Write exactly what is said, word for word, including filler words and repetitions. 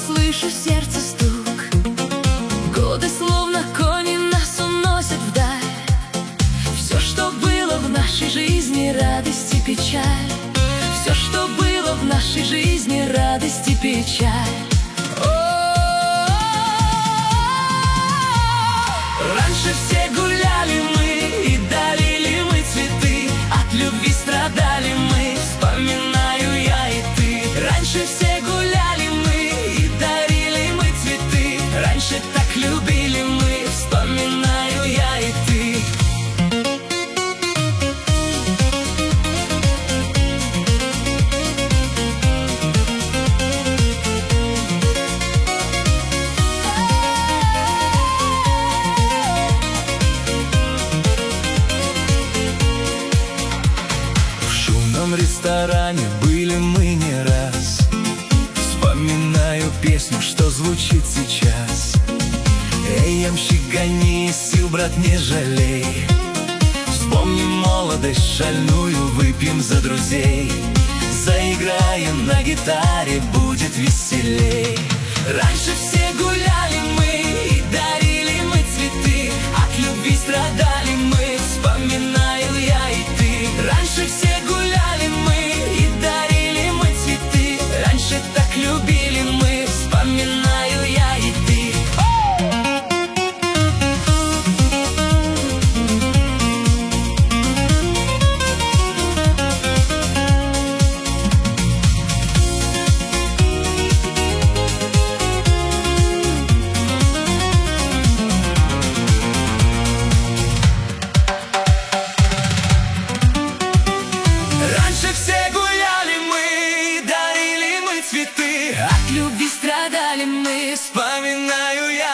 слышу сердце стук. Годы словно кони нас уносят вдаль. Все, что было в нашей жизни, радость и печаль. Все, что было в нашей жизни, радость и печаль. Раньше все гуляли мы и дарили мы цветы, от любви страдали мы, вспоминаю я и ты. Раньше все гуляли мы и дарили мы цветы, раньше так любили мы, вспоминаю я и ты. В ресторане были мы не раз. Вспоминаю песню, что звучит сейчас. Эй, ямщик, гони, сил, брат, не жалей. Вспомним молодость шальную, выпьем за друзей. Заиграем на гитаре, будет веселей. Раньше все гуляли мы и дарили мы цветы, от любви страдали мы, вспоминаю я и ты. Раньше все гуляли мы и дарили мы цветы, раньше так любили мы, вспоминаю я и ты. Раньше все гуляли мы, дарили мы цветы, от любви страдали мы, вспоминаю я.